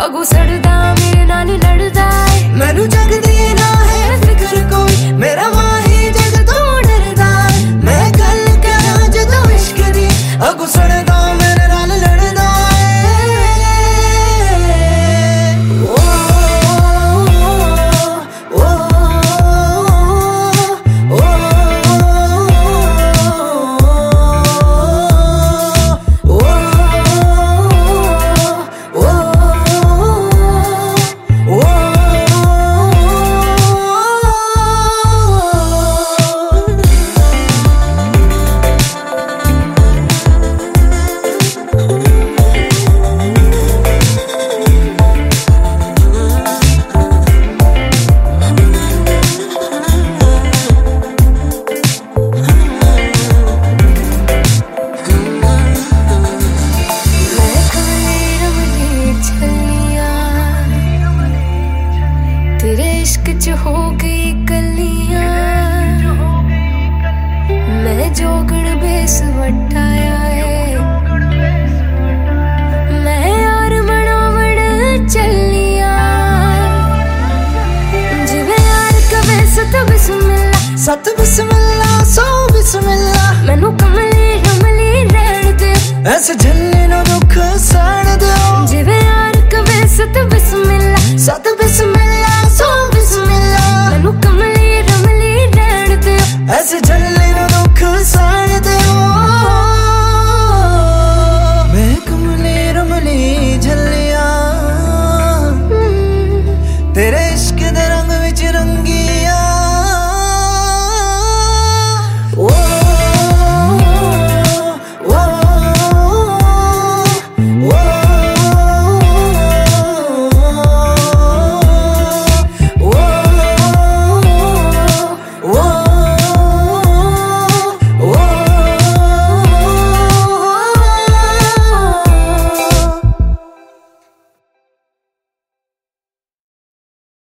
अगू सड़दा मेरे नाल लड़दा है, मैनू जगदी ना है फिक्र कोई, मेरा माही जग तो डरदा है। मैं गल करा जदों इश्क दी, अगू सड़दा मेरे नाल लड़दा है। ओ ओ ओ हो गई कलियां, मैं जोगण बेस वटाया है, मैं यार मनावण चलिया, जिवे यार कवे सत बिस्मिल्लाह सौ बिस्मिल्लाह। मैनू कमली कमली रहन दे, ऐसे झल्ले ना दुख सड़ दो, जिवे यार कवे सत बिस्मिल्लाह सत